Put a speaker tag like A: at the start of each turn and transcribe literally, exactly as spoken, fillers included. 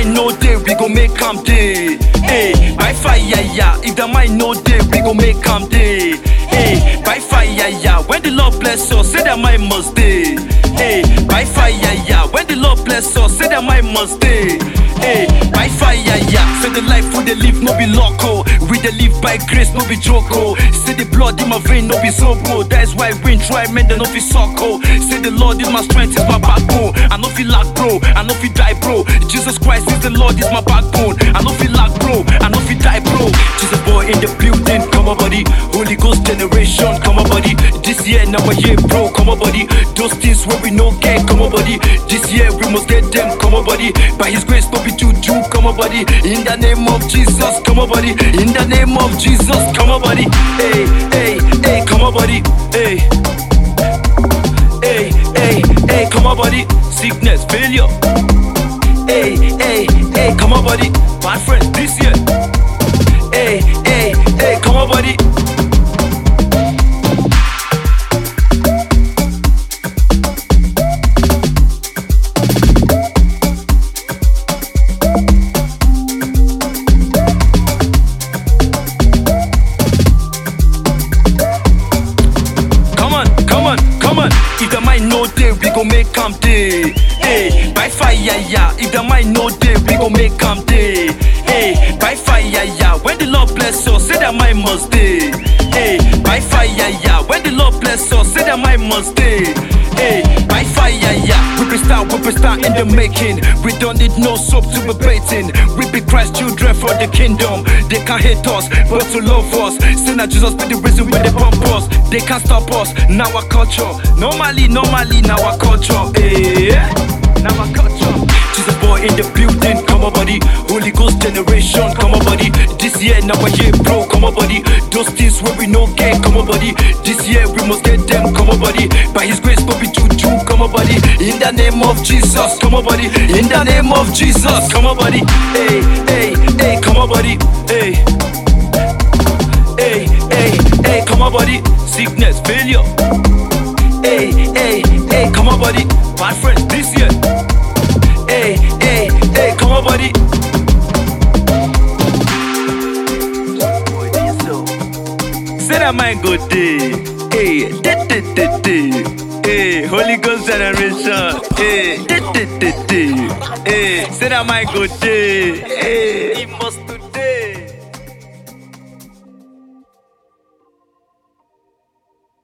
A: mind no day, we gon' make am day. Hey, by fire, yeah. If the mind no day, we gon' make am day. Hey, by fire, yeah. When the Lord bless us, say that mind must stay. Hey, by fire, yeah. When the Lord bless us, say that mind must stay. Hey, by fire, yeah. Say the life we dey live no be loco. We dey live by grace, no be joko. Say the blood in my vein, no be sopo. That is why we try, man, they no be sucko. Say the Lord is my strength, is my backbone. I no feel lack, bro. I no feel die, bro. Jesus Christ is the Lord, is my backbone. I no feel lack, bro. I no feel die, bro. Jesus boy in the building, come on, buddy. Holy Ghost generation, come on, buddy. This year, now a year, bro, come on, buddy. Those things where we no get, come on, buddy. This year we must get them, come on, buddy. By His grace, no be juju, come on, buddy. In the name of Jesus, come on, buddy. In the name of Jesus, come on, buddy. Hey, hey, hey, come on, buddy. Hey, hey, hey, hey, come on, buddy. Sickness, failure. Hey, hey, hey, come on, buddy. Bad friends, this year. Hey, hey, hey, come on, buddy. If the mind no day, we gon' make am day. Hey, by fire, yeah. If the mind no day, we gon' make am day. Hey, by fire, yeah. When the Lord bless us, say that mind must stay. Hey, by fire, yeah. When the Lord bless us, say that mind must stay. Hey, by fire, yeah. We be star, we be star in the making. We don't need no soap to be baiting. We be Christ children for the kingdom. They can't hate us, but to love us. Say that Jesus be the reason why they bump us. They can't stop us, now our culture. Normally, normally, now our culture. Hey, now our culture. Jesus boy in the building, come on, buddy. Holy Ghost generation, come on, buddy. This year, now a year, bro, come on, buddy. Those things where we no get, come on, buddy. This year we must get them, come on, buddy. By His grace, no be juju, come on, buddy. In the name of Jesus, come on, buddy. In the name of Jesus, come on, buddy. Hey, hey, hey, come on, buddy. Hey, hey, hey, hey, come on, buddy. Sickness, failure. Hey, hey, hey, come on, buddy. Bad friends, this year. Hey, hey, hey, come on, buddy. Say that mind go day. Hey, day, day, day, day. Hey, Holy Ghost generation. Hey, day, day, day, day. Hey, say that mind go day. Hey, he must